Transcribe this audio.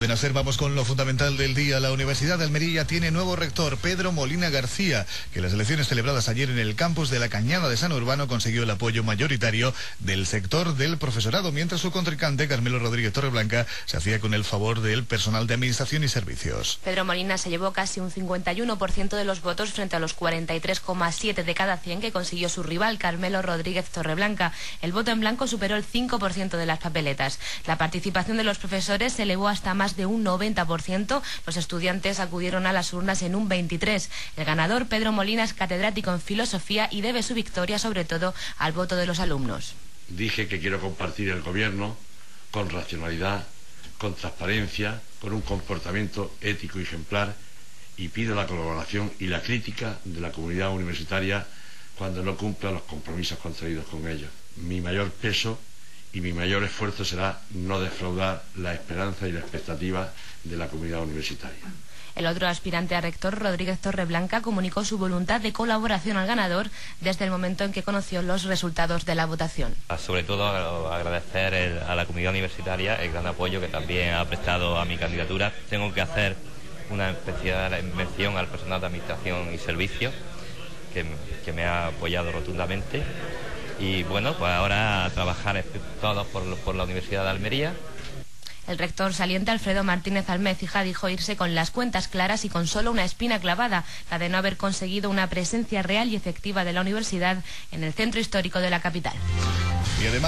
Vamos con lo fundamental del día. La Universidad de Almería tiene nuevo rector, Pedro Molina García, que en las elecciones celebradas ayer en el campus de la Cañada de San Urbano consiguió el apoyo mayoritario del sector del profesorado, mientras su contrincante, Carmelo Rodríguez Torreblanca, se hacía con el favor del personal de administración y servicios. Pedro Molina se llevó casi un 51% de los votos frente a los 43,7 de cada 100 que consiguió su rival, Carmelo Rodríguez Torreblanca. El voto en blanco superó el 5% de las papeletas. La participación de los profesores se elevó hasta más de un 90%, los estudiantes acudieron a las urnas en un 23%. El ganador, Pedro Molina, es catedrático en filosofía y debe su victoria sobre todo al voto de los alumnos. Dije que quiero compartir el gobierno con racionalidad, con transparencia, con un comportamiento ético y ejemplar, y pido la colaboración y la crítica de la comunidad universitaria cuando no cumpla los compromisos contraídos con ellos. Mi mayor peso y mi mayor esfuerzo será no defraudar la esperanza y la expectativa de la comunidad universitaria. El otro aspirante a rector, Rodríguez Torreblanca, comunicó su voluntad de colaboración al ganador desde el momento en que conoció los resultados de la votación. Sobre todo agradecer a la comunidad universitaria el gran apoyo que también ha prestado a mi candidatura. Tengo que hacer una especial mención al personal de administración y servicios que me ha apoyado rotundamente. Y bueno, pues ahora a trabajar todos por la Universidad de Almería. El rector saliente, Alfredo Martínez Almécija, dijo irse con las cuentas claras y con solo una espina clavada, la de no haber conseguido una presencia real y efectiva de la universidad en el centro histórico de la capital. Y además